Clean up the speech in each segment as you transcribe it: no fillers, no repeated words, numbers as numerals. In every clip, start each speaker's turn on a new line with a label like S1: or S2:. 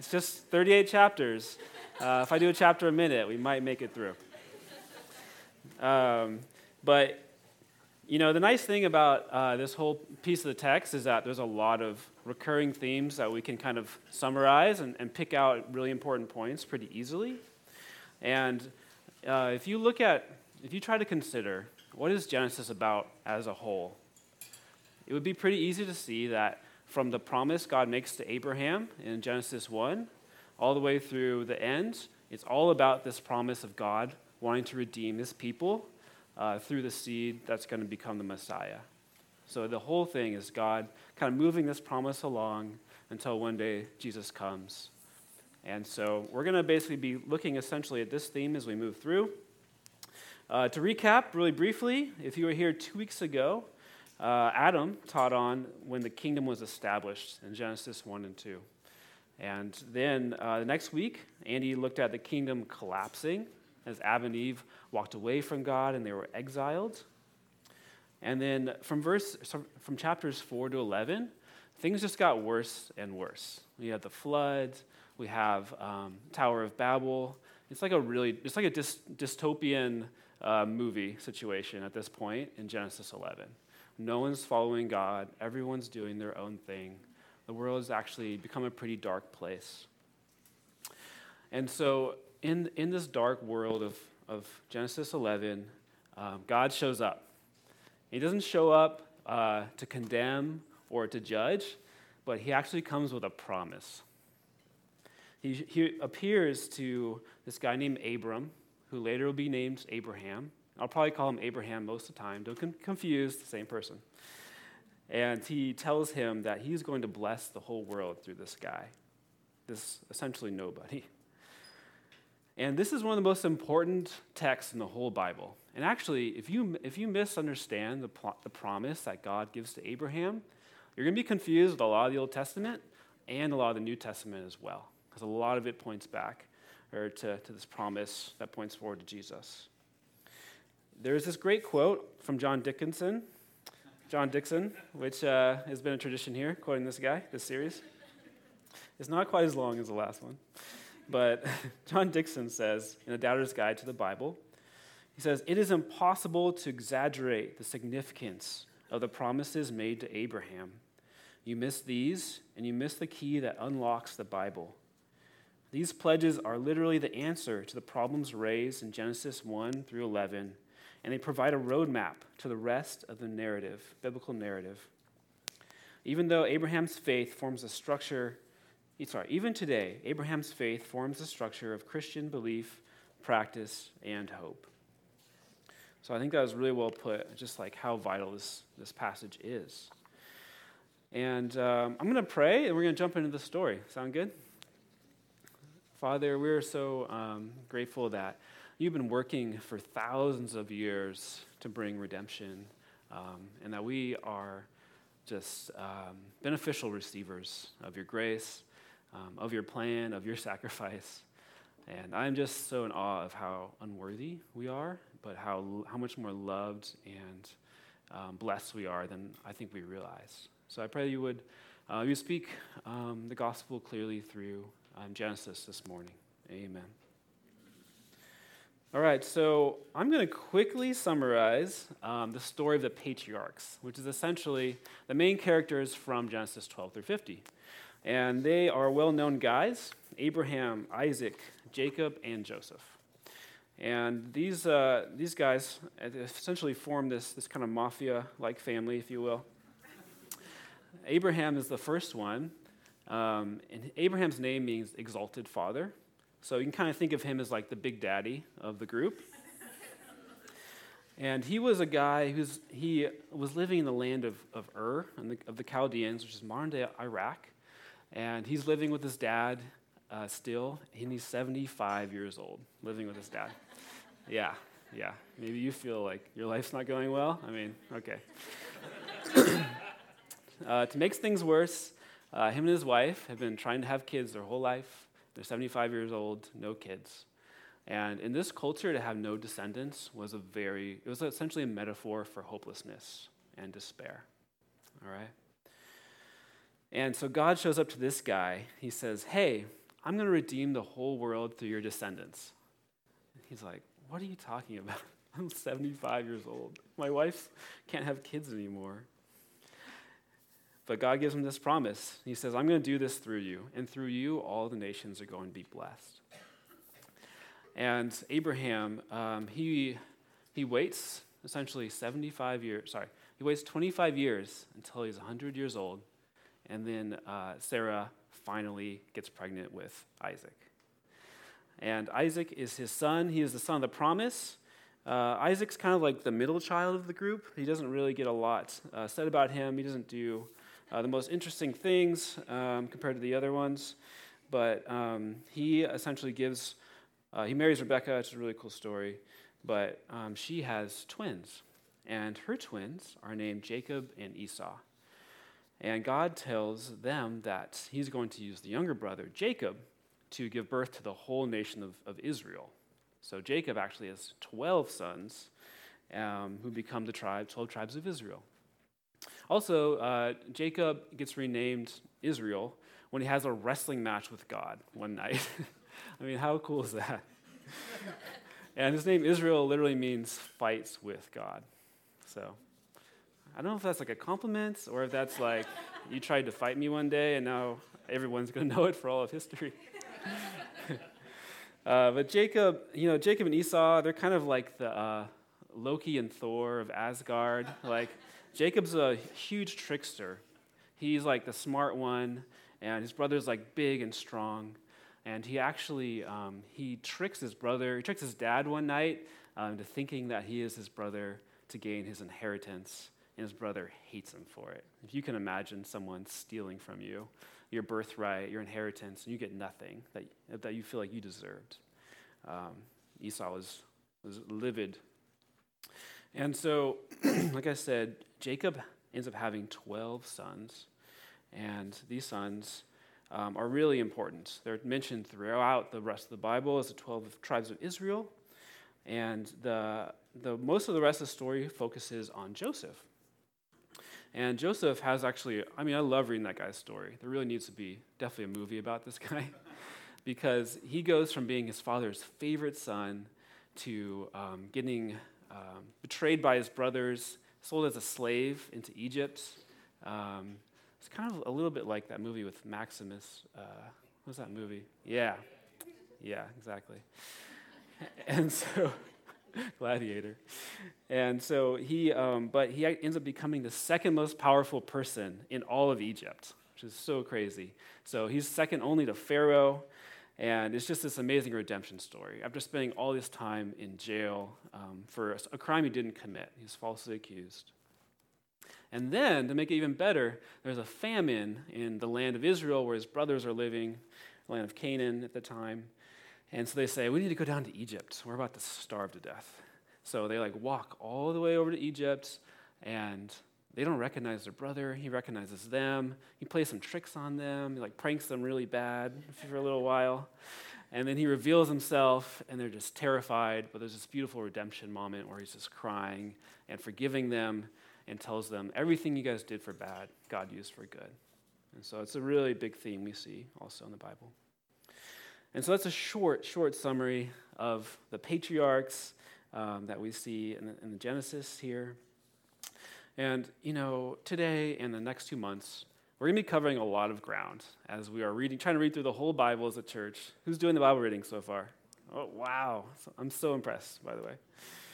S1: It's just 38 chapters. If I do a chapter a minute, we might make it through. But, the nice thing about this whole piece of the text is that there's a lot of recurring themes that we can kind of summarize and pick out really important points pretty easily. And if you try to consider what is Genesis about as a whole, it would be pretty easy to see that from the promise God makes to Abraham in Genesis 1, all the way through the end, it's all about this promise of God wanting to redeem his people through the seed that's going to become the Messiah. So the whole thing is God kind of moving this promise along until one day Jesus comes. And so we're going to basically be looking essentially at this theme as we move through. To recap really briefly, if you were here 2 weeks ago, Adam taught on when the kingdom was established in Genesis 1 and 2. And then the next week, Andy looked at the kingdom collapsing as Adam and Eve walked away from God and they were exiled. And then from chapters 4 to 11, things just got worse and worse. We had the flood, we have Tower of Babel. It's like a dystopian movie situation at this point in Genesis 11. No one's following God. Everyone's doing their own thing. The world has actually become a pretty dark place. And so in this dark world of Genesis 11, God shows up. He doesn't show up to condemn or to judge, but he actually comes with a promise. He appears to this guy named Abram, who later will be named Abraham. I'll probably call him Abraham most of the time. Don't confuse the same person. And he tells him that he's going to bless the whole world through this guy, this essentially nobody. And this is one of the most important texts in the whole Bible. And actually, if you misunderstand the promise that God gives to Abraham, you're going to be confused with a lot of the Old Testament and a lot of the New Testament as well, because a lot of it points back to this promise that points forward to Jesus. There's this great quote from John Dixon, which has been a tradition here, quoting this series. It's not quite as long as the last one, but John Dixon says in A Doubter's Guide to the Bible, he says, "It is impossible to exaggerate the significance of the promises made to Abraham. You miss these, and you miss the key that unlocks the Bible. These pledges are literally the answer to the problems raised in Genesis 1 through 11, and they provide a roadmap to the rest of the narrative, biblical narrative. Even today, Abraham's faith forms the structure of Christian belief, practice, and hope." So I think that was really well put, just like how vital this passage is. And I'm going to pray, and we're going to jump into the story. Sound good? Father, we're so grateful that you've been working for thousands of years to bring redemption, and that we are just beneficial receivers of your grace, of your plan, of your sacrifice. And I'm just so in awe of how unworthy we are, but how much more loved and blessed we are than I think we realize. So I pray that you would speak the gospel clearly through Genesis this morning. Amen. All right, so I'm going to quickly summarize the story of the patriarchs, which is essentially the main characters from Genesis 12 through 50. And they are well-known guys: Abraham, Isaac, Jacob, and Joseph. And these guys essentially form this kind of mafia-like family, if you will. Abraham is the first one, and Abraham's name means exalted father. So you can kind of think of him as like the big daddy of the group. And he was a guy he was living in the land of Ur, of the Chaldeans, which is modern-day Iraq. And he's living with his dad still, and he's 75 years old, living with his dad. Yeah. Maybe you feel like your life's not going well. I mean, okay. To make things worse, him and his wife have been trying to have kids their whole life. They're 75 years old, no kids. And in this culture, to have no descendants was essentially a metaphor for hopelessness and despair. All right? And so God shows up to this guy. He says, "Hey, I'm going to redeem the whole world through your descendants. He's like, what are you talking about? I'm 75 years old. My wife can't have kids anymore. But God gives him this promise. He says, I'm going to do this through you, and through you, all the nations are going to be blessed. And Abraham, he waits essentially 75 years, he waits 25 years until he's 100 years old, and then Sarah finally gets pregnant with Isaac. And Isaac is his son. He is the son of the promise. Isaac's kind of like the middle child of the group. He doesn't really get a lot said about him. He doesn't do the most interesting things compared to the other ones. But he essentially he marries Rebekah. It's a really cool story. But she has twins. And her twins are named Jacob and Esau. And God tells them that he's going to use the younger brother, Jacob, to give birth to the whole nation of Israel. So Jacob actually has 12 sons who become the 12 tribes of Israel. Also, Jacob gets renamed Israel when he has a wrestling match with God one night. I mean, how cool is that? And his name Israel literally means fights with God. So I don't know if that's like a compliment or if that's like you tried to fight me one day and now everyone's going to know it for all of history. But Jacob and Esau, they're kind of like the Loki and Thor of Asgard. Like, Jacob's a huge trickster. He's like the smart one, and his brother's like big and strong. And he actually, he tricks his dad one night into thinking that he is his brother to gain his inheritance, and his brother hates him for it. If you can imagine someone stealing from you, your birthright, your inheritance, and you get nothing that you feel like you deserved. Esau was livid. And so, like I said, Jacob ends up having 12 sons, and these sons are really important. They're mentioned throughout the rest of the Bible as the 12 tribes of Israel, and the most of the rest of the story focuses on Joseph. And Joseph has actually, I love reading that guy's story. There really needs to be definitely a movie about this guy because he goes from being his father's favorite son to getting betrayed by his brothers, sold as a slave into Egypt. It's kind of a little bit like that movie with Maximus. What was that movie? Yeah, exactly. And so... Gladiator. And so he ends up becoming the second most powerful person in all of Egypt, which is so crazy. So he's second only to Pharaoh, and it's just this amazing redemption story. After spending all this time in jail for a crime he didn't commit, he was falsely accused. And then, to make it even better, there's a famine in the land of Israel where his brothers are living, the land of Canaan at the time. And so they say, we need to go down to Egypt. We're about to starve to death. So they walk all the way over to Egypt, and they don't recognize their brother. He recognizes them. He plays some tricks on them. He pranks them really bad for a little while. And then he reveals himself, and they're just terrified. But there's this beautiful redemption moment where he's just crying and forgiving them and tells them, everything you guys did for bad, God used for good. And so it's a really big theme we see also in the Bible. And so that's a short summary of the patriarchs that we see in the Genesis here. And, today and the next 2 months, we're going to be covering a lot of ground as we are trying to read through the whole Bible as a church. Who's doing the Bible reading so far? Oh, wow. I'm so impressed, by the way.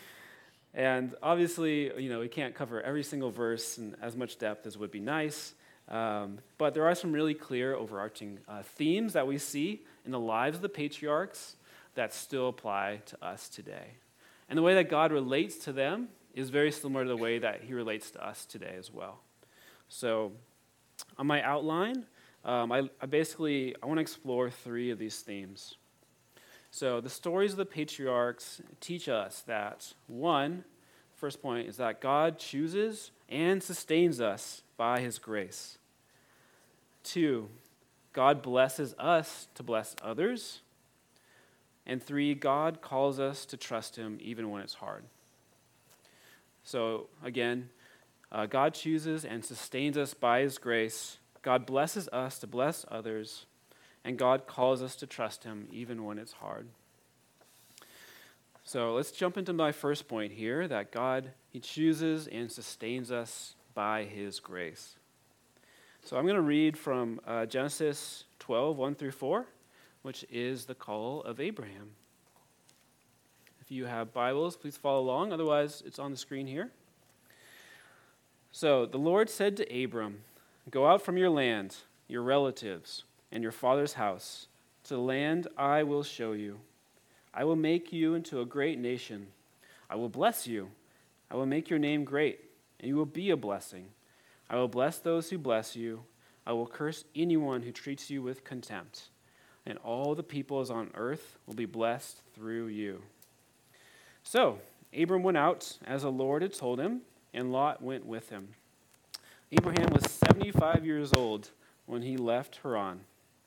S1: And obviously, we can't cover every single verse in as much depth as would be nice. But there are some really clear overarching themes that we see in the lives of the patriarchs that still apply to us today. And the way that God relates to them is very similar to the way that he relates to us today as well. So on my outline, I want to explore 3 of these themes. So the stories of the patriarchs teach us that, first point is that God chooses and sustains us by his grace. 2, God blesses us to bless others. And 3, God calls us to trust him even when it's hard. So again, God chooses and sustains us by his grace. God blesses us to bless others. And God calls us to trust him even when it's hard. So let's jump into my first point here, that God, he chooses and sustains us by his grace. So I'm going to read from Genesis 12, 1 through 4, which is the call of Abraham. If you have Bibles, please follow along. Otherwise, it's on the screen here. So the Lord said to Abram, "Go out from your land, your relatives, and your father's house, to the land I will show you. I will make you into a great nation. I will bless you. I will make your name great, and you will be a blessing. I will bless those who bless you. I will curse anyone who treats you with contempt. And all the peoples on earth will be blessed through you." So Abram went out as the Lord had told him, and Lot went with him. Abraham was 75 years old when he left Haran.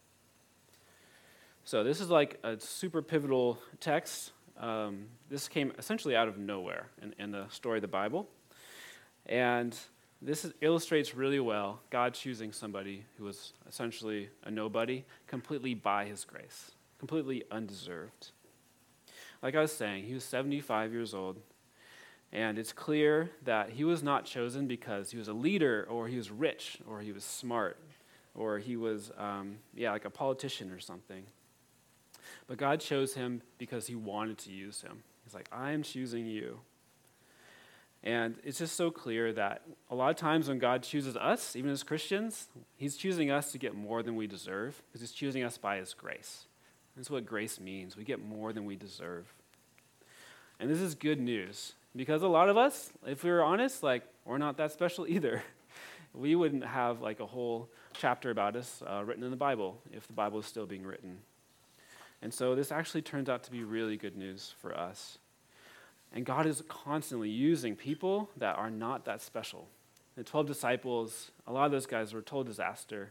S1: So this is like a super pivotal text. This came essentially out of nowhere in the story of the Bible. And this illustrates really well God choosing somebody who was essentially a nobody completely by his grace, completely undeserved. Like I was saying, he was 75 years old. And it's clear that he was not chosen because he was a leader or he was rich or he was smart or he was, like a politician or something. But God chose him because he wanted to use him. He's like, "I'm choosing you." And it's just so clear that a lot of times when God chooses us, even as Christians, he's choosing us to get more than we deserve because he's choosing us by his grace. That's what grace means. We get more than we deserve. And this is good news because a lot of us, if we were honest, we're not that special either. We wouldn't have a whole chapter about us written in the Bible if the Bible is still being written. And so this actually turns out to be really good news for us. And God is constantly using people that are not that special. The 12 disciples, a lot of those guys were a total disaster.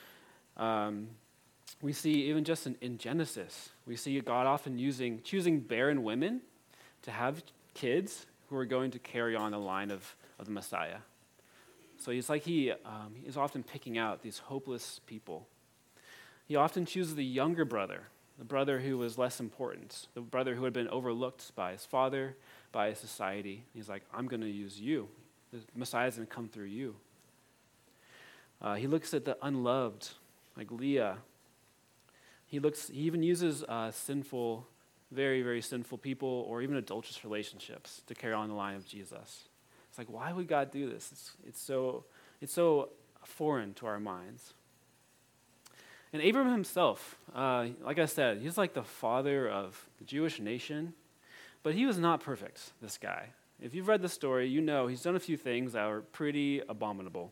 S1: We see even just in Genesis, we see God often choosing barren women to have kids who are going to carry on the line of the Messiah. So it's like he is often picking out these hopeless people. He often chooses the younger brother, the brother who was less important, the brother who had been overlooked by his father, by his society. He's like, "I'm going to use you. The Messiah's going to come through you." He looks at the unloved, like Leah. He even uses sinful, very, very sinful people or even adulterous relationships to carry on the line of Jesus. It's like, why would God do this? It's so foreign to our minds. And Abram himself, like I said, he's like the father of the Jewish nation, but he was not perfect, this guy. If you've read the story, you know he's done a few things that are pretty abominable.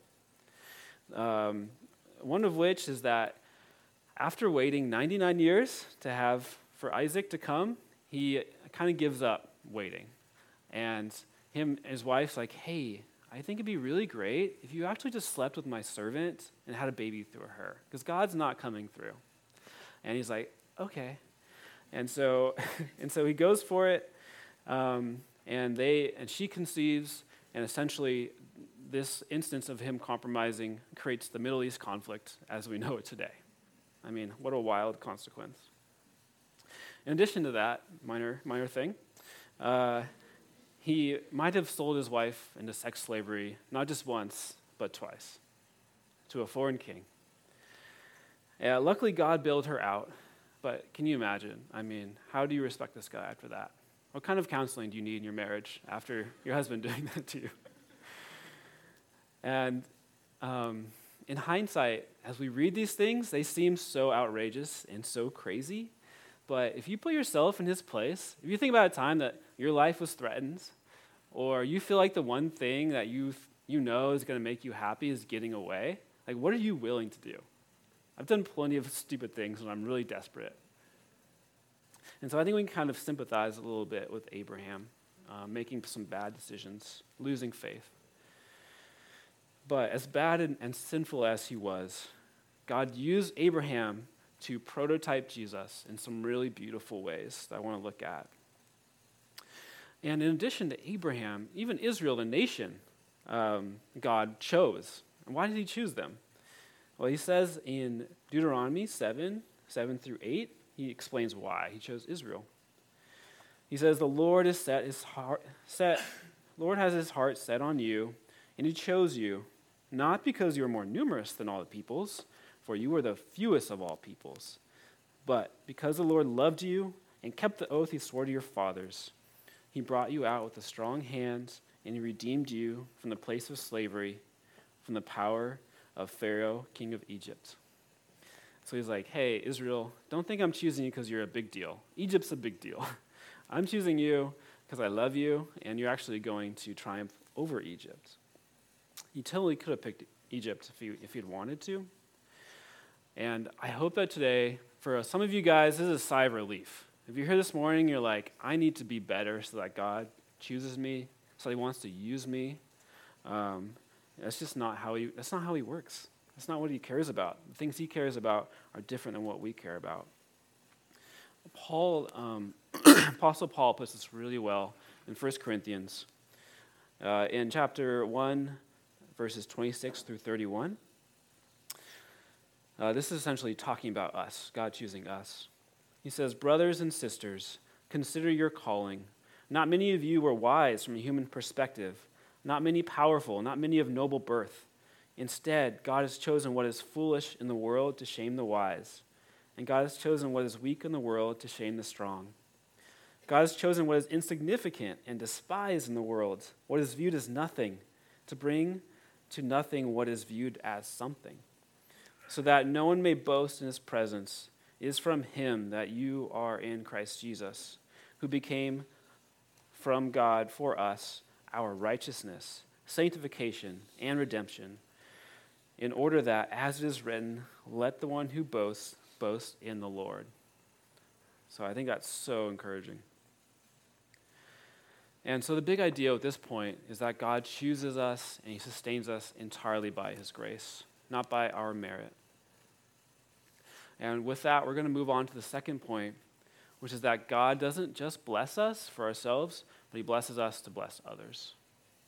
S1: One of which is that after waiting 99 years for Isaac to come, he kind of gives up waiting. And his wife's like, "Hey, I think it'd be really great if you actually just slept with my servant and had a baby through her, because God's not coming through." And he's like, "Okay." And so he goes for it, and she conceives, and essentially this instance of him compromising creates the Middle East conflict as we know it today. I mean, what a wild consequence. In addition to that, minor thing, he might have sold his wife into sex slavery, not just once, but twice, to a foreign king. Luckily, God bailed her out, but can you imagine? I mean, how do you respect this guy after that? What kind of counseling do you need in your marriage after your husband doing that to you? And in hindsight, as we read these things, they seem so outrageous and so crazy. But if you put yourself in his place, if you think about a time that your life was threatened, or you feel like the one thing that you know is going to make you happy is getting away, what are you willing to do? I've done plenty of stupid things when I'm really desperate. And so I think we can kind of sympathize a little bit with Abraham, making some bad decisions, losing faith. But as bad and sinful as he was, God used Abraham to prototype Jesus in some really beautiful ways that I want to look at. And in addition to Abraham, even Israel, the nation, God chose. And why did he choose them? Well, he says in Deuteronomy 7, 7 through 8, he explains why he chose Israel. He says, the Lord has Lord has his heart set on you, and he chose you, not because you are more numerous than all the peoples, for you are the fewest of all peoples, but because the Lord loved you and kept the oath he swore to your fathers. He brought you out with a strong hand, and he redeemed you from the place of slavery, from the power of Pharaoh, king of Egypt. So he's like, hey, Israel, don't think I'm choosing you because you're a big deal. Egypt's a big deal. I'm choosing you because I love you, and you're actually going to triumph over Egypt. He totally could have picked Egypt if he'd wanted to. And I hope that today, for some of you guys, this is a sigh of relief. If you're here this morning, you're like, I need to be better so that God chooses me, so he wants to use me. That's just not how he works. That's not what he cares about. The things he cares about are different than what we care about. Apostle Paul puts this really well in 1 Corinthians. In chapter 1, verses 26 through 31. This is essentially talking about us, God choosing us. He says, brothers and sisters, consider your calling. Not many of you were wise from a human perspective, not many powerful, not many of noble birth. Instead, God has chosen what is foolish in the world to shame the wise, and God has chosen what is weak in the world to shame the strong. God has chosen what is insignificant and despised in the world, what is viewed as nothing, to bring to nothing what is viewed as something, so that no one may boast in his presence. It is from him that you are in Christ Jesus, who became from God for us our righteousness, sanctification, and redemption, in order that, as it is written, let the one who boasts boast in the Lord. So I think that's so encouraging. And so the big idea at this point is that God chooses us and he sustains us entirely by his grace, not by our merit. And with that, we're going to move on to the second point, which is that God doesn't just bless us for ourselves, but he blesses us to bless others.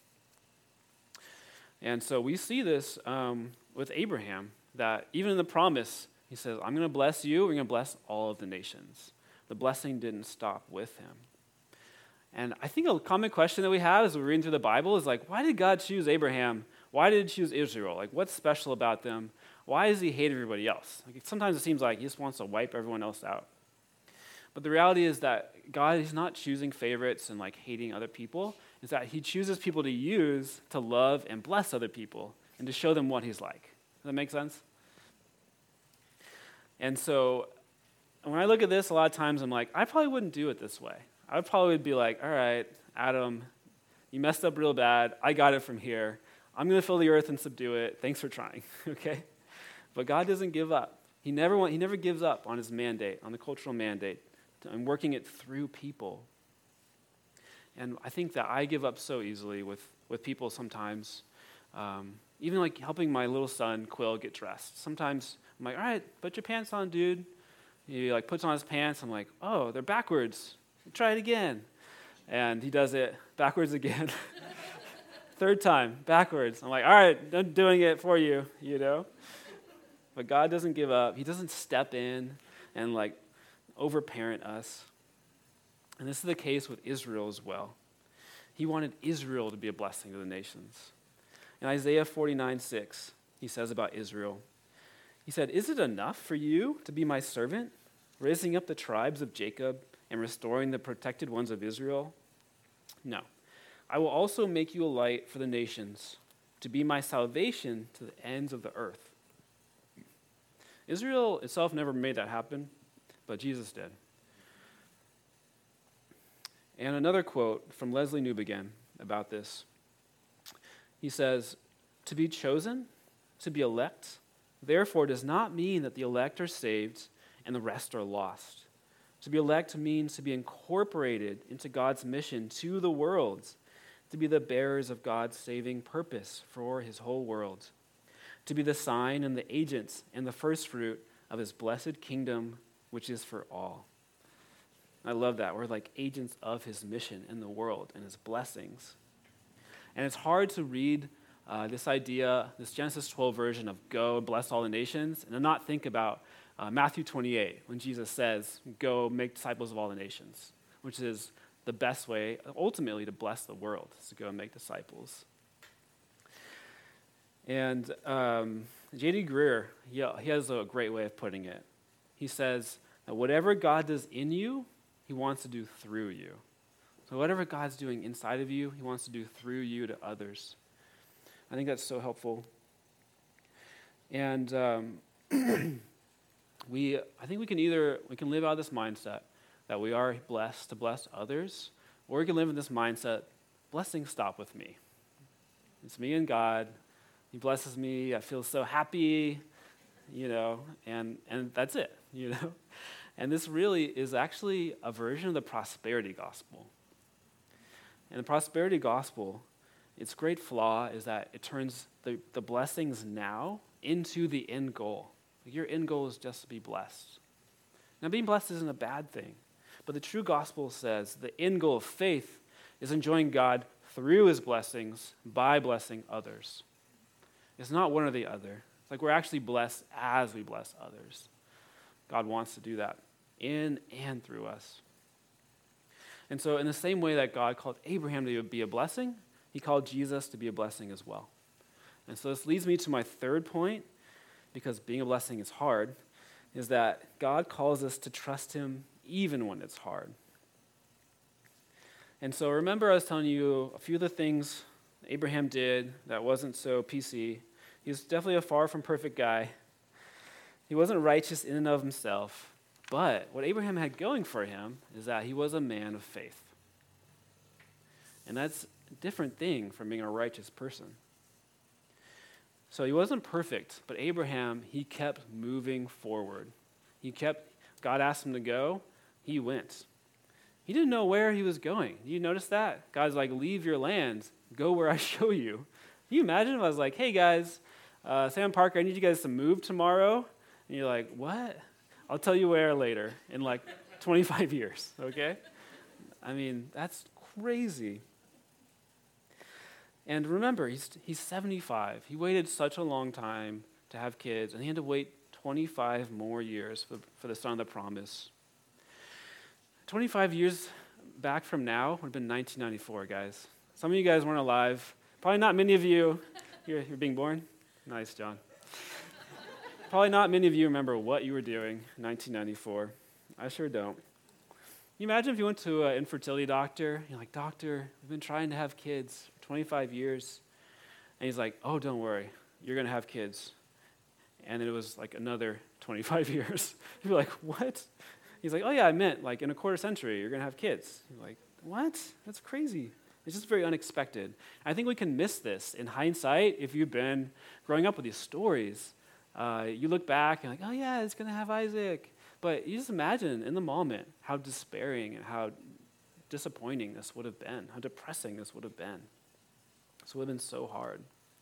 S1: And so we see this with Abraham, that even in the promise, he says, I'm going to bless you, we're going to bless all of the nations. The blessing didn't stop with him. And I think a common question that we have as we're reading through the Bible is like, why did God choose Abraham? Why did he choose Israel? Like, what's special about them? Why does he hate everybody else? Like, sometimes it seems like he just wants to wipe everyone else out. But the reality is that God is not choosing favorites and like hating other people. It's that he chooses people to use to love and bless other people and to show them what he's like. Does that make sense? And so when I look at this, a lot of times I'm like, I probably wouldn't do it this way. I would probably be like, all right, Adam, you messed up real bad. I got it from here. I'm going to fill the earth and subdue it. Thanks for trying, okay? But God doesn't give up. He never gives up on his mandate, on the cultural mandate, and working it through people. And I think that I give up so easily with people sometimes. Even like helping my little son, Quill, get dressed. Sometimes I'm like, all right, put your pants on, dude. He like puts on his pants. I'm like, oh, they're backwards. Try it again. And he does it backwards again. Third time, backwards. I'm like, all right, I'm doing it for you, you know? But God doesn't give up. He doesn't step in and like overparent us. And this is the case with Israel as well. He wanted Israel to be a blessing to the nations. In Isaiah 49:6, he says about Israel, he said, is it enough for you to be my servant, raising up the tribes of Jacob and restoring the protected ones of Israel? No. I will also make you a light for the nations, to be my salvation to the ends of the earth. Israel itself never made that happen, but Jesus did. And another quote from Leslie Newbegin about this. He says, to be chosen, to be elect, therefore does not mean that the elect are saved and the rest are lost. To be elect means to be incorporated into God's mission to the world, to be the bearers of God's saving purpose for his whole world, to be the sign and the agents and the first fruit of his blessed kingdom, which is for all. I love that. We're like agents of his mission in the world and his blessings. And it's hard to read this idea, this Genesis 12 version of go and bless all the nations, and to not think about Matthew 28, when Jesus says, go make disciples of all the nations, which is the best way, ultimately, to bless the world, is to go and make disciples. And J.D. Greear, he has a great way of putting it. He says that whatever God does in you, he wants to do through you. So whatever God's doing inside of you, he wants to do through you to others. I think that's so helpful. And I think we can live out of this mindset that we are blessed to bless others, or we can live in this mindset, blessings stop with me. It's me and God. He blesses me. I feel so happy, and that's it, And this really is actually a version of the prosperity gospel. And the prosperity gospel, its great flaw is that it turns the blessings now into the end goal. Your end goal is just to be blessed. Now, being blessed isn't a bad thing, but the true gospel says the end goal of faith is enjoying God through his blessings by blessing others. It's not one or the other. It's like we're actually blessed as we bless others. God wants to do that in and through us. And so in the same way that God called Abraham to be a blessing, he called Jesus to be a blessing as well. And so this leads me to my third point, because being a blessing is hard, is that God calls us to trust him even when it's hard. And so remember I was telling you a few of the things Abraham did that wasn't so PC. He was definitely a far from perfect guy. He wasn't righteous in and of himself. But what Abraham had going for him is that he was a man of faith. And that's a different thing from being a righteous person. So he wasn't perfect, but Abraham, he kept moving forward. God asked him to go, he went. He didn't know where he was going. You notice that? God's like, leave your land, go where I show you. Can you imagine if I was like, hey guys, Sam Parker, I need you guys to move tomorrow? And you're like, what? I'll tell you where later, in like 25 years, okay? I mean, that's crazy. And remember, he's 75. He waited such a long time to have kids, and he had to wait 25 more years for the son of the promise. 25 years back from now would have been 1994, guys. Some of you guys weren't alive. Probably not many of you. You're being born? Nice, John. Probably not many of you remember what you were doing in 1994. I sure don't. Can you imagine if you went to an infertility doctor? You're like, doctor, we've been trying to have kids for 25 years. And he's like, oh, don't worry. You're going to have kids. And then it was like another 25 years. You're like, what? He's like, oh, yeah, I meant like in a quarter century, you're going to have kids. You're like, what? That's crazy. It's just very unexpected. I think we can miss this in hindsight if you've been growing up with these stories. You look back and like, oh yeah, it's going to have Isaac. But you just imagine in the moment how despairing and how disappointing this would have been, how depressing this would have been. This would have been so hard.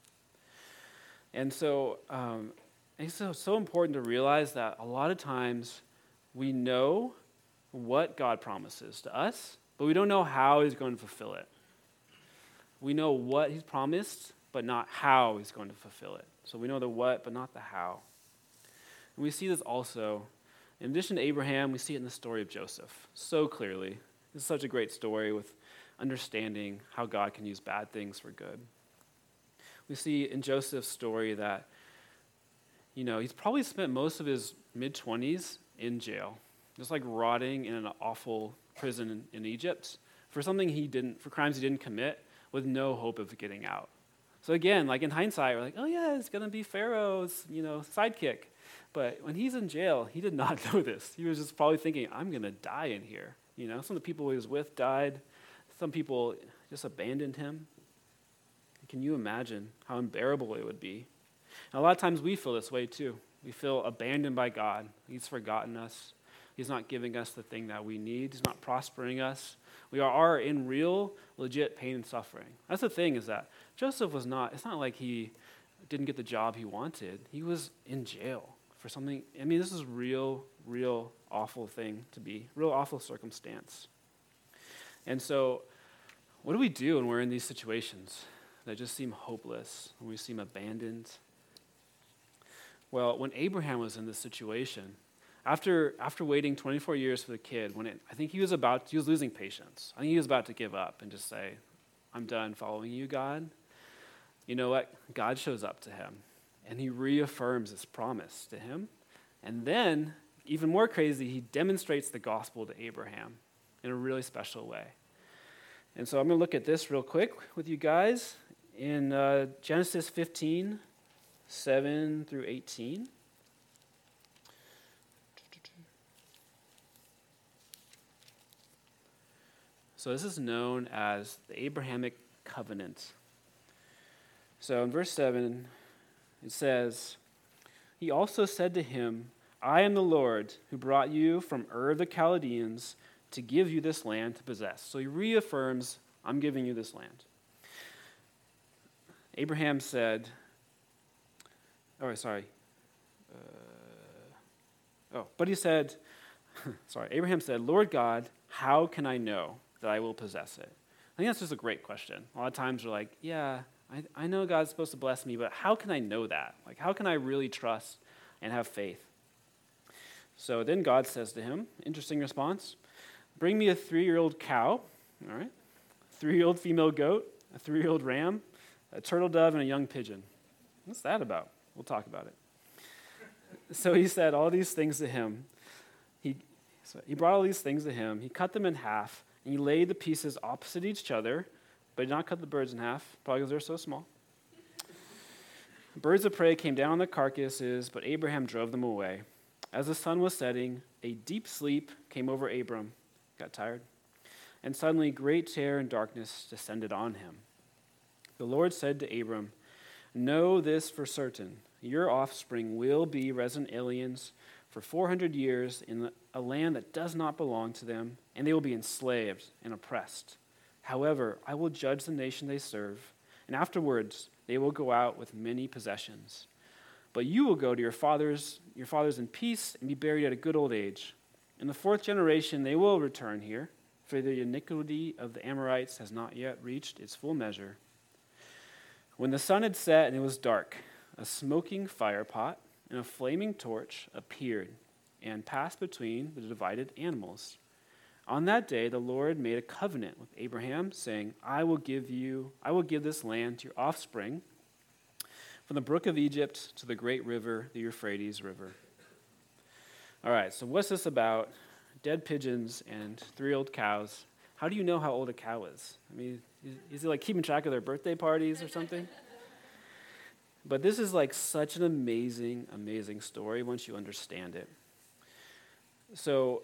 S1: And so it's so important to realize that a lot of times we know what God promises to us, but we don't know how he's going to fulfill it. We know what he's promised, but not how he's going to fulfill it. So we know the what, but not the how. And we see this also, in addition to Abraham, we see it in the story of Joseph so clearly. This is such a great story with understanding how God can use bad things for good. We see in Joseph's story that, he's probably spent most of his mid-20s in jail, just like rotting in an awful prison in Egypt for crimes he didn't commit with no hope of getting out. So again, like in hindsight, we're like, oh yeah, it's going to be Pharaoh's, sidekick. But when he's in jail, he did not know this. He was just probably thinking, I'm going to die in here. Some of the people he was with died. Some people just abandoned him. Can you imagine how unbearable it would be? And a lot of times we feel this way too. We feel abandoned by God. He's forgotten us. He's not giving us the thing that we need. He's not prospering us. We are in real, legit pain and suffering. That's the thing, is that Joseph it's not like he didn't get the job he wanted. He was in jail for something. This is real awful thing to be, real awful circumstance. And so what do we do when we're in these situations that just seem hopeless, when we seem abandoned? Well, when Abraham was in this situation, After waiting 24 years for the kid, I think he was losing patience. I think he was about to give up and just say, I'm done following you, God. You know what? God shows up to him, and he reaffirms his promise to him. And then, even more crazy, he demonstrates the gospel to Abraham in a really special way. And so I'm going to look at this real quick with you guys in Genesis 15, 7 through 18. So this is known as the Abrahamic covenant. So in verse 7, it says, he also said to him, I am the Lord who brought you from Ur of the Chaldeans to give you this land to possess. So he reaffirms, I'm giving you this land. Abraham said, but he said, Abraham said, Lord God, how can I know that I will possess it? I think that's just a great question. A lot of times we're like, yeah, I know God's supposed to bless me, but how can I know that? Like, how can I really trust and have faith? So then God says to him, interesting response, bring me a 3-year-old cow, all right, 3-year-old female goat, a 3-year-old ram, a turtle dove, and a young pigeon. What's that about? We'll talk about it. So he said all these things to him. He brought all these things to him. He cut them in half, and he laid the pieces opposite each other, but did not cut the birds in half, probably because they're so small. Birds of prey came down on the carcasses, but Abraham drove them away. As the sun was setting, a deep sleep came over Abram. Got tired. And suddenly great terror and darkness descended on him. The Lord said to Abram, know this for certain. Your offspring will be resident aliens for 400 years in a land that does not belong to them, and they will be enslaved and oppressed. However, I will judge the nation they serve, and afterwards they will go out with many possessions. But you will go to your fathers in peace and be buried at a good old age. In the 4th generation they will return here, for the iniquity of the Amorites has not yet reached its full measure. When the sun had set and it was dark, a smoking firepot and a flaming torch appeared and passed between the divided animals. On that day, the Lord made a covenant with Abraham, saying, I will give this land to your offspring, from the brook of Egypt to the great river, the Euphrates River. All right, so what's this about? Dead pigeons and 3-year-old cows. How do you know how old a cow is? I mean, is it like keeping track of their birthday parties or something? But this is like such an amazing, amazing story once you understand it. So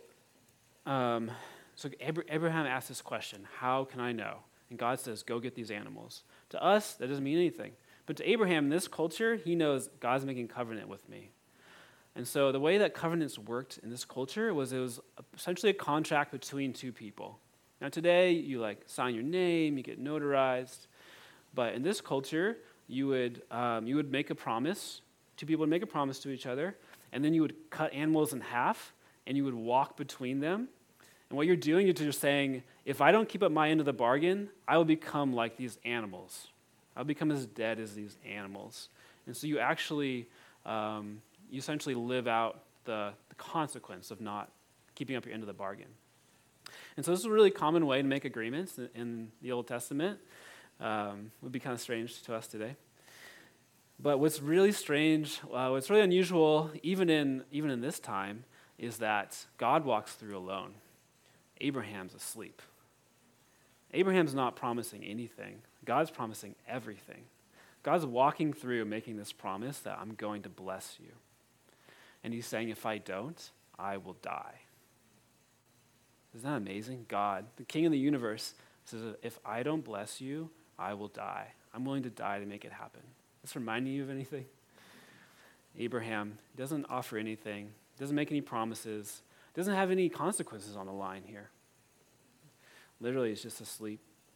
S1: Abraham asks this question, how can I know? And God says, go get these animals. To us, that doesn't mean anything. But to Abraham, in this culture, he knows God's making covenant with me. And so the way that covenants worked in this culture it was essentially a contract between two people. Now today, you sign your name, you get notarized. But in this culture, you would make a promise. Two people would make a promise to each other, and then you would cut animals in half, and you would walk between them. And what you're doing is you're saying, if I don't keep up my end of the bargain, I will become like these animals. I'll become as dead as these animals. And so you actually, you essentially live out the consequence of not keeping up your end of the bargain. And so this is a really common way to make agreements in the Old Testament. Would be kind of strange to us today. But what's really strange, what's really unusual, even in this time, is that God walks through alone. Abraham's asleep. Abraham's not promising anything. God's promising everything. God's walking through making this promise that I'm going to bless you. And he's saying, if I don't, I will die. Isn't that amazing? God, the King of the universe, says, if I don't bless you, I will die. I'm willing to die to make it happen. This reminding you of anything? Abraham doesn't offer anything, doesn't make any promises, doesn't have any consequences on the line here. Literally, he's just asleep.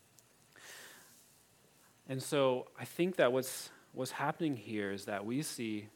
S1: And so I think that what's happening here is that we see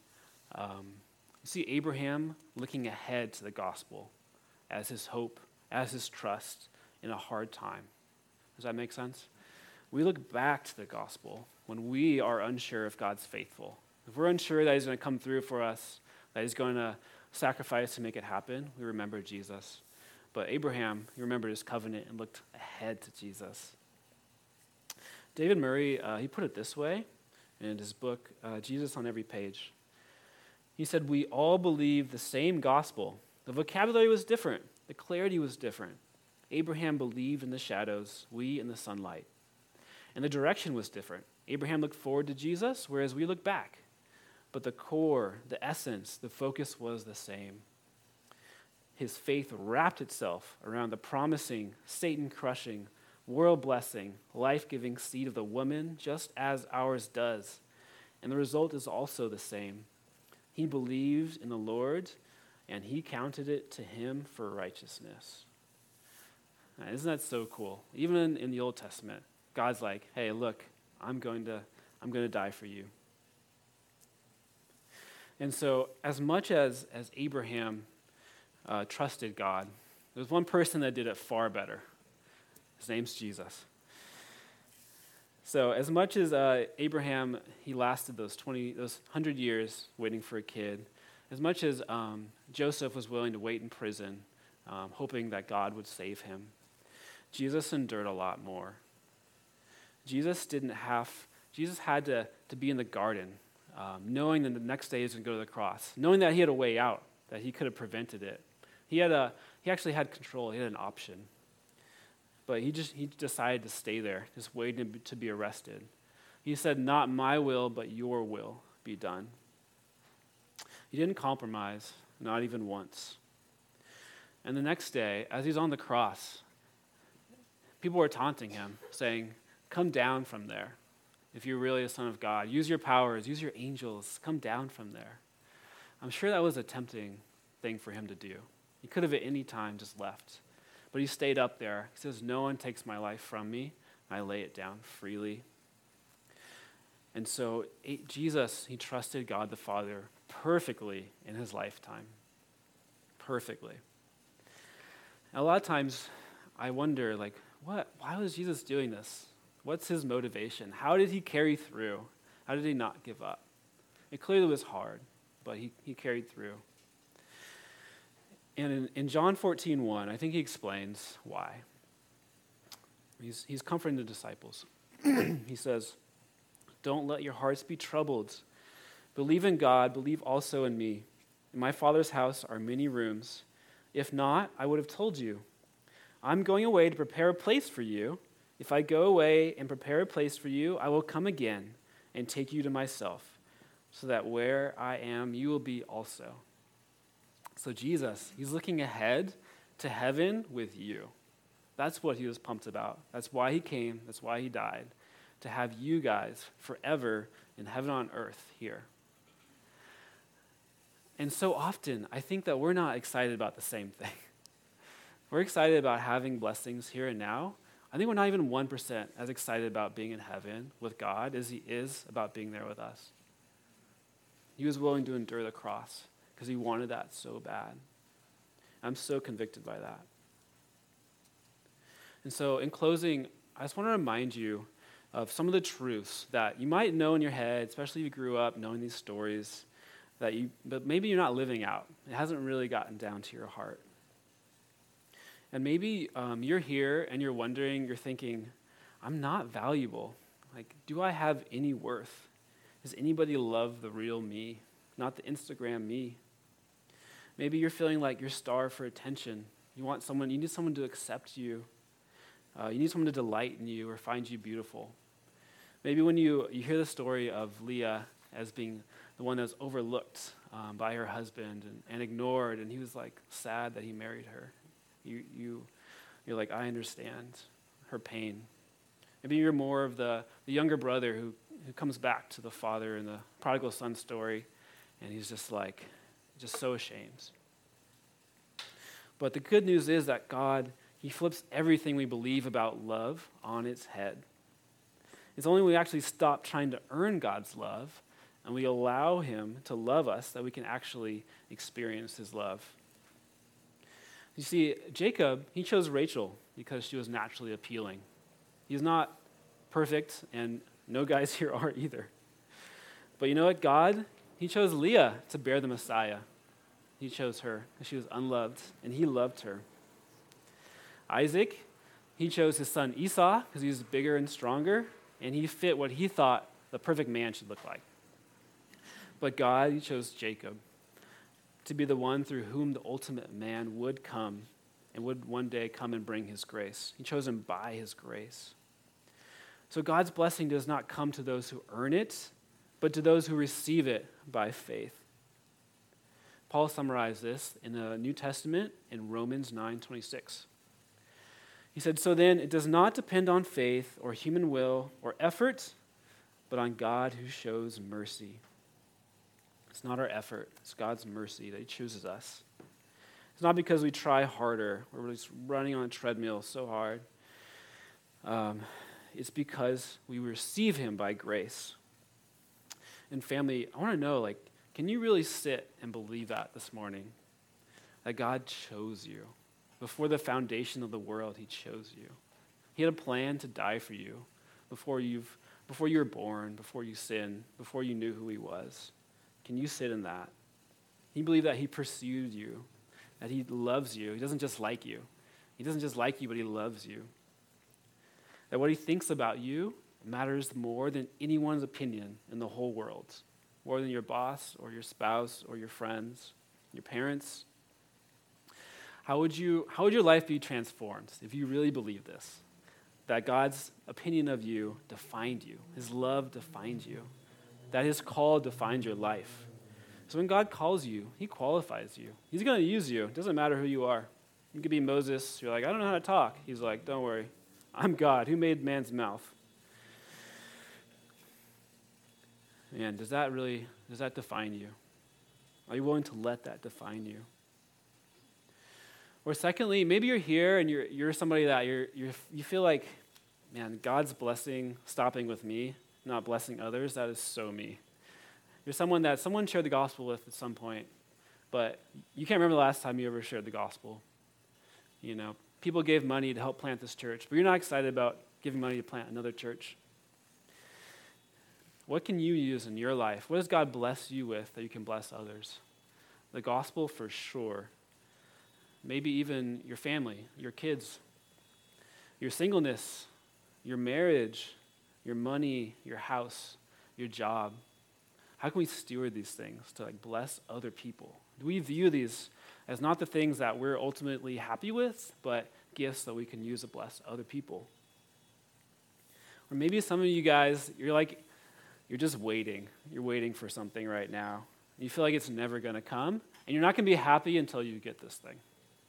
S1: Abraham looking ahead to the gospel as his hope, as his trust in a hard time. Does that make sense? We look back to the gospel when we are unsure if God's faithful. If we're unsure that he's going to come through for us, that he's going to sacrifice to make it happen. We remember Jesus. But Abraham, he remembered his covenant and looked ahead to Jesus. David Murray, he put it this way in his book, Jesus on Every Page. He said, we all believe the same gospel. The vocabulary was different. The clarity was different. Abraham believed in the shadows, we in the sunlight. And the direction was different. Abraham looked forward to Jesus, whereas we look back. But the core, the essence, the focus was the same. His faith wrapped itself around the promising, Satan-crushing, world-blessing, life-giving seed of the woman, just as ours does. And the result is also the same. He believed in the Lord, and he counted it to him for righteousness. Now, isn't that so cool? Even in the Old Testament, God's like, hey, look, I'm going to die for you. And so as much as Abraham trusted God, there's one person that did it far better. His name's Jesus. So as much as Abraham, he lasted those 100 years waiting for a kid, as much as Joseph was willing to wait in prison, hoping that God would save him, Jesus endured a lot more. Jesus had to be in the garden, knowing that the next day he was going to go to the cross, knowing that he had a way out, that he could have prevented it. He actually had control. He had an option. But he decided to stay there, just waiting to be arrested. He said, not my will, but your will be done. He didn't compromise, not even once. And the next day, as he's on the cross, people were taunting him, saying, come down from there. If you're really a son of God, use your powers, use your angels, come down from there. I'm sure that was a tempting thing for him to do. He could have at any time just left. But he stayed up there. He says, no one takes my life from me. I lay it down freely. And so Jesus, he trusted God the Father perfectly in his lifetime. Perfectly. And a lot of times I wonder, why was Jesus doing this? What's his motivation? How did he carry through? How did he not give up? It clearly was hard, but he carried through. And in John 14:1, I think he explains why. He's comforting the disciples. He says, don't let your hearts be troubled. Believe in God, believe also in me. In my Father's house are many rooms. If not, I would have told you. I'm going away to prepare a place for you. If I go away and prepare a place for you, I will come again and take you to myself, so that where I am, you will be also. So Jesus, he's looking ahead to heaven with you. That's what he was pumped about. That's why he came. That's why he died, to have you guys forever in heaven on earth here. And so often, I think that we're not excited about the same thing. We're excited about having blessings here and now. I think we're not even 1% as excited about being in heaven with God as he is about being there with us. He was willing to endure the cross because he wanted that so bad. I'm so convicted by that. And so in closing, I just want to remind you of some of the truths that you might know in your head, especially if you grew up knowing these stories, but maybe you're not living out. It hasn't really gotten down to your heart. And maybe you're here and you're wondering, you're thinking, I'm not valuable. Do I have any worth? Does anybody love the real me, not the Instagram me? Maybe you're feeling like you're starved for attention. You need someone to accept you. You need someone to delight in you or find you beautiful. Maybe when you hear the story of Leah as being the one that was overlooked by her husband and ignored, and he was sad that he married her. You're like, I understand her pain. Maybe you're more of the younger brother who comes back to the father in the prodigal son story, and he's just so ashamed. But the good news is that God, he flips everything we believe about love on its head. It's only when we actually stop trying to earn God's love and we allow him to love us that we can actually experience his love. You see, Jacob, he chose Rachel because she was naturally appealing. He's not perfect, and no guys here are either. But you know what? God, he chose Leah to bear the Messiah. He chose her. She was unloved, and he loved her. Isaac, he chose his son Esau because he was bigger and stronger, and he fit what he thought the perfect man should look like. But God, he chose Jacob to be the one through whom the ultimate man would come and would one day come and bring his grace. He chose him by his grace. So God's blessing does not come to those who earn it, but to those who receive it by faith. Paul summarized this in the New Testament in Romans 9:26. He said, "So then it does not depend on faith or human will or effort, but on God who shows mercy." It's not our effort, it's God's mercy that he chooses us. It's not because we try harder, or we're just running on a treadmill so hard. It's because we receive him by grace. And family, I want to know, can you really sit and believe that this morning? That God chose you. Before the foundation of the world, he chose you. He had a plan to die for you before you were born, before you sinned, before you knew who he was. Can you sit in that? Can you believe that he pursued you, that he loves you? He doesn't just like you. He doesn't just like you, but he loves you. That what he thinks about you matters more than anyone's opinion in the whole world, more than your boss or your spouse or your friends, your parents. How would your life be transformed if you really believe this? That God's opinion of you defined you, his love defined you, that his call defined your life. So when God calls you, he qualifies you. He's going to use you. It doesn't matter who you are. You could be Moses. You're like, I don't know how to talk. He's like, don't worry. I'm God. Who made man's mouth? Man, does that define you? Are you willing to let that define you? Or secondly, maybe you're here and you're somebody that you feel like, man, God's blessing stopping with me, not blessing others. That is so me. You're someone that someone shared the gospel with at some point, but you can't remember the last time you ever shared the gospel. You know, people gave money to help plant this church, but you're not excited about giving money to plant another church. What can you use in your life? What does God bless you with that you can bless others? The gospel for sure. Maybe even your family, your kids, your singleness, your marriage, your money, your house, your job. How can we steward these things to bless other people? Do we view these as not the things that we're ultimately happy with, but gifts that we can use to bless other people? Or maybe some of you guys, you're just waiting. You're waiting for something right now. You feel like it's never going to come, and you're not going to be happy until you get this thing.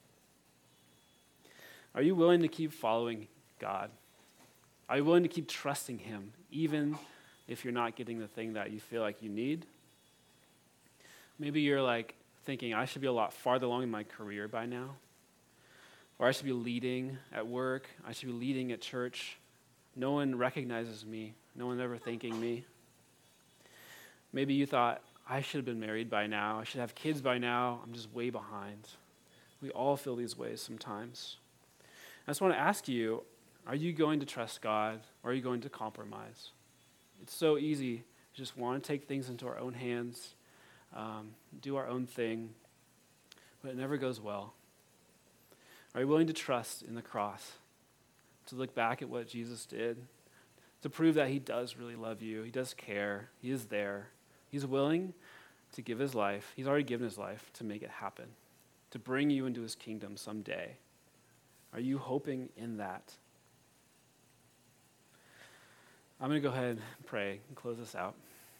S1: Are you willing to keep following God? Are you willing to keep trusting him, even if you're not getting the thing that you feel like you need? Maybe you're thinking, I should be a lot farther along in my career by now. Or I should be leading at work. I should be leading at church. No one recognizes me. No one's ever thanking me. Maybe you thought, I should have been married by now. I should have kids by now. I'm just way behind. We all feel these ways sometimes. I just want to ask you, are you going to trust God, or are you going to compromise? It's so easy to just want to take things into our own hands, do our own thing, but it never goes well. Are you willing to trust in the cross, to look back at what Jesus did, to prove that he does really love you, he does care, he is there, he's willing to give his life, he's already given his life to make it happen, to bring you into his kingdom someday? Are you hoping in that? I'm going to go ahead and pray and close this out.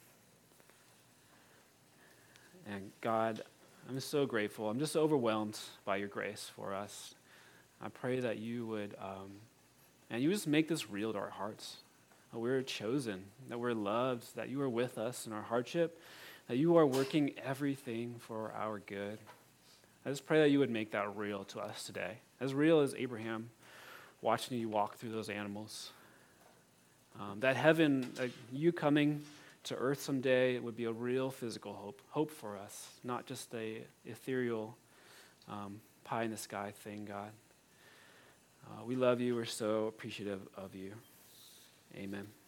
S1: And God, I'm just so grateful. I'm just overwhelmed by your grace for us. I pray that you would, and you just make this real to our hearts. That we're chosen, that we're loved, that you are with us in our hardship, that you are working everything for our good. I just pray that you would make that real to us today. As real as Abraham watching you walk through those animals. That heaven, you coming to earth someday, it would be a real physical hope for us, not just a ethereal pie in the sky thing, God. We love you. We're so appreciative of you. Amen.